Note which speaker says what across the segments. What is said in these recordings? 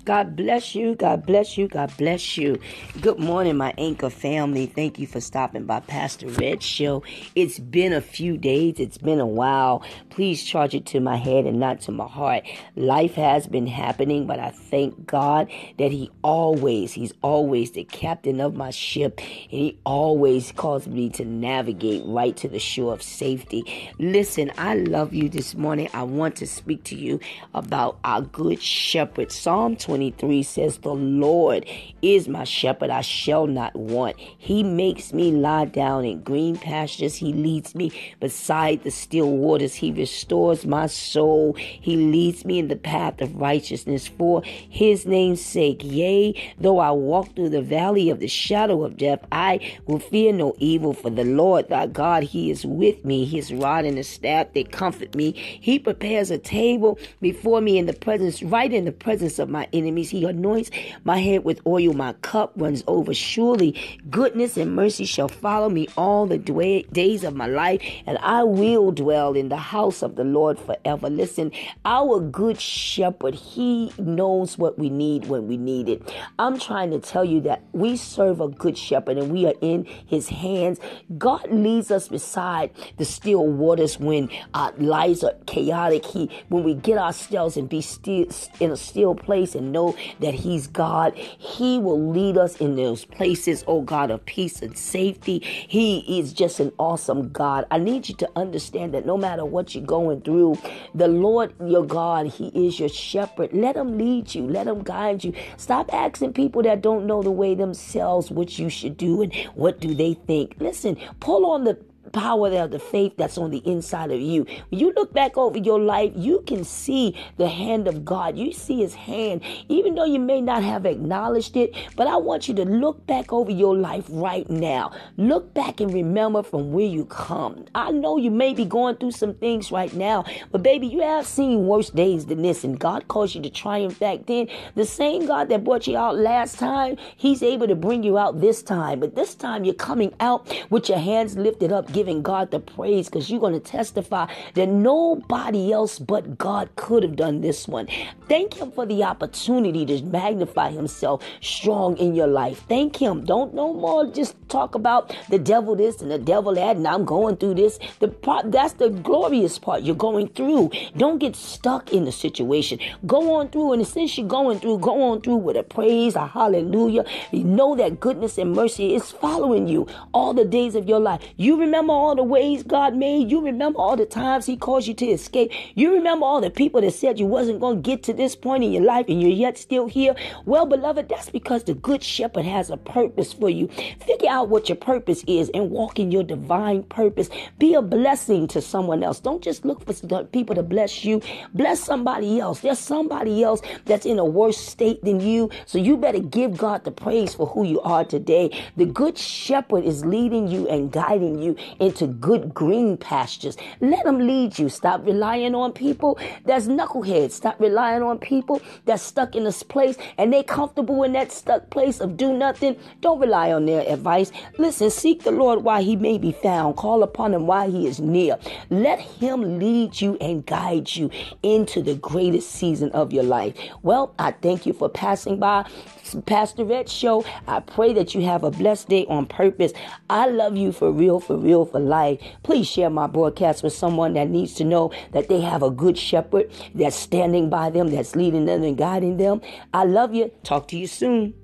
Speaker 1: God bless you. God bless you. God bless you. Good morning, my Anchor family. Thank you for stopping by Pastor Red Show. It's been a few days. It's been a while. Please charge it to my head and not to my heart. Life has been happening, but I thank God that He's always the captain of my ship, and He always calls me to navigate right to the shore of safety. Listen, I love you this morning. I want to speak to you about our good shepherd. Psalm 23 says, "The Lord is my shepherd, I shall not want. He makes me lie down in green pastures. He leads me beside the still waters. He restores my soul. He leads me in the path of righteousness for His name's sake. Yea, though I walk through the valley of the shadow of death, I will fear no evil, for the Lord thy God, He is with me. His rod and His staff, they comfort me. He prepares a table before me right in the presence of my enemies. He anoints my head with oil. My cup runs over. Surely goodness and mercy shall follow me all the days of my life, and I will dwell in the house of the Lord forever." Listen, our good shepherd, He knows what we need when we need it. I'm trying to tell you that we serve a good shepherd and we are in His hands. God leads us beside the still waters when our lives are chaotic. When we get ourselves and be still in a still place and know that He's God, He will lead us in those places, oh God, of peace and safety. He is just an awesome God. I need you to understand that no matter what you're going through, the Lord your God, He is your shepherd. Let Him lead you. Let Him guide you. Stop asking people that don't know the way themselves what you should do and what do they think. Listen, pull on the power of the faith that's on the inside of you. When you look back over your life, you can see the hand of God. You see His hand, even though you may not have acknowledged it. But I want you to look back over your life right now. Look back and remember from where you come. I know you may be going through some things right now, but baby, you have seen worse days than this, and God caused you to triumph back then. The same God that brought you out last time, He's able to bring you out this time. But this time you're coming out with your hands lifted up, giving God the praise, because you're going to testify that nobody else but God could have done this one. Thank Him for the opportunity to magnify Himself strong in your life. Thank Him. Don't no more just talk about the devil this and the devil that, and I'm going through this. That's the glorious part. You're going through. Don't get stuck in the situation. Go on through, and since you're going through, go on through with a praise, a hallelujah. You know that goodness and mercy is following you all the days of your life. You remember all the ways God made. You remember all the times He caused you to escape. You remember all the people that said you wasn't going to get to this point in your life and you're yet still here. Well, beloved, that's because the good shepherd has a purpose for you. Figure out what your purpose is and walk in your divine purpose. Be a blessing to someone else. Don't just look for people to bless you. Bless somebody else. There's somebody else that's in a worse state than you. So you better give God the praise for who you are today. The good shepherd is leading you and guiding you into good green pastures. Let Him lead you. Stop relying on people that's knuckleheads. Stop relying on people that's stuck in this place and they comfortable in that stuck place of do nothing. Don't rely on their advice. Listen, seek the Lord while He may be found. Call upon Him while He is near. Let Him lead you and guide you into the greatest season of your life. Well, I thank you for passing by Pastor Red Show. I pray that you have a blessed day on purpose. I love you for real, for life. Please share my broadcast with someone that needs to know that they have a good shepherd that's standing by them, that's leading them and guiding them. I love you. Talk to you soon.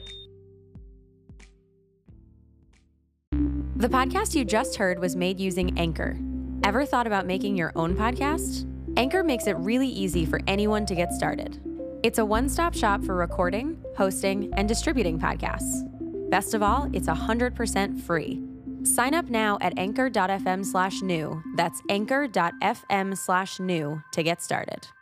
Speaker 2: The podcast you just heard was made using Anchor. Ever thought about making your own podcast? Anchor makes it really easy for anyone to get started. It's a one-stop shop for recording, hosting, and distributing podcasts. Best of all, it's 100% free. Sign up now at anchor.fm/new. That's anchor.fm/new to get started.